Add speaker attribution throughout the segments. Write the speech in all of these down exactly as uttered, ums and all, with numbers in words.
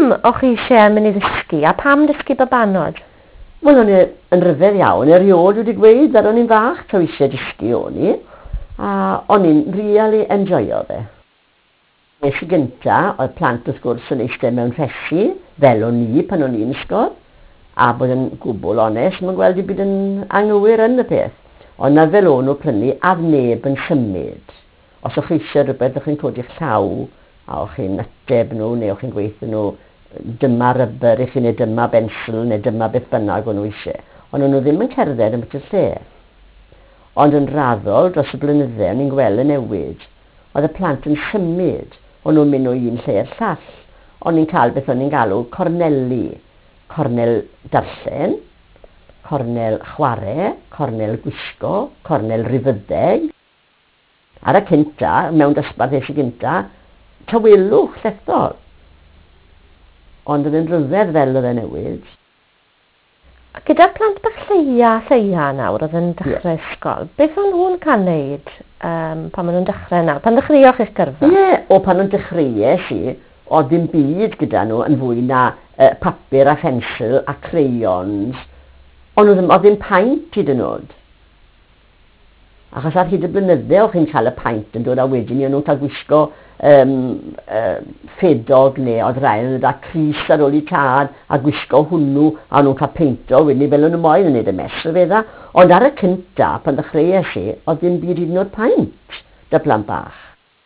Speaker 1: o'ch chi eisiau mynd i ddysgu, a pam dysgu babanod?
Speaker 2: Wel, o'n i yn rhyfedd iawn, erioed wedi gweud ar o'n i'n fach taw eisiau dysgu o'n i, a o'n i'n really enjoyo fe. Nes i gynta, oedd plant wrth gwrs yn eistedd mewn rhesi, fel o'n i pan o'n i'n ysgol, a bod yn gwbl onest, mae'n gweld i byd yn anghywir yn y peth. Ond na fel o'n nhw prynu, a neb yn symud. Os o'ch chi eisiau rhywbeth, o'ch chi'n codi'ch llaw, a o'ch chi'n ateb nhw, neu o'ch chi'n gweithio nhw, dyma rybr i chi, neu dyma bensil, neu dyma beth bynnag o'n nhw eisiau. Ond o'n nhw ddim yn cerdded yn beth y lle. Ond yn raddol, dros y blynydde, o'n i'n gweld y newid. Oedd y plant yn symud, o'n nhw'n mynd o un lle i'r llall. O'n i'n cael beth o'n i'n galw corneli. Cornel darllen, cornel chwarae, cornel gwisgo, cornel rifyddeg. Ar y cynta, mewn dosbarth eisiau gynta, tawelwch llethol. Ond yn rhyfedd fel oedd e newid.
Speaker 1: Gyda'r plant bach lleia, lleia nawr oedd yn dechrau yeah. ysgol, beth o'n nhw'n cael neud um, pan maen nhw'n dechrau nawr? Pan dechreuoch eich gyrfa?
Speaker 2: Ie, yeah, o pan nhw'n dechreuais i, o ddim byd gyda nhw yn fwy na uh, papur a ffensil a crayons. Ond o ddim paint hyd yn oed. Achos ar hyd y blynydde o'ch chi'n cael y paint yn dod a wedyn ni o'n nhw'n cael gwisgo um, uh, ffedog neu oedd rhaid yn dod â Cris ar ôl i tad a gwisgo hwnnw a nhw'n cael peinto wedyn ni fel o'n nhw moyn yn neud y mesr fedda. Ond ar y cynta, pan ddechreuais i, oedd ddim byd hyd yn oed paint dy plant bach.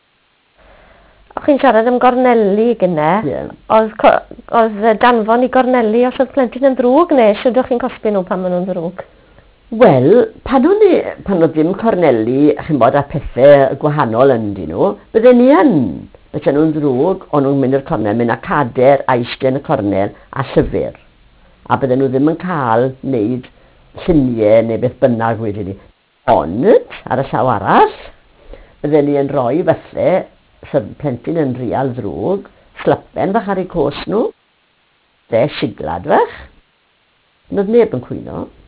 Speaker 1: O'ch chi'n siarad am gorneli gyne.
Speaker 2: Yeah.
Speaker 1: Oedd, oedd danfon i gorneli os oedd plentyn yn ddrwg neu siwdwch chi'n cosbi nhw pan maen nhw'n ddrwg?
Speaker 2: Wel, pan o'n i, pan oedd ddim corneli, chi'n bod a pethau gwahanol ynddi nhw, bydden ni yn. Bydden nhw'n ddrwg, ond nhw'n mynd i'r cornel, mynd â cader a eistedd yn y cornel a llyfr. A bydden nhw ddim yn cael wneud lluniau neu beth bynnag wedyn ni. Ond, ar y llaw arall, bydden ni yn rhoi falle, sy'n plentyn yn real ddrwg, slypen fach ar eu cos nhw, fe siglad fach, nodd neb yn cwyno.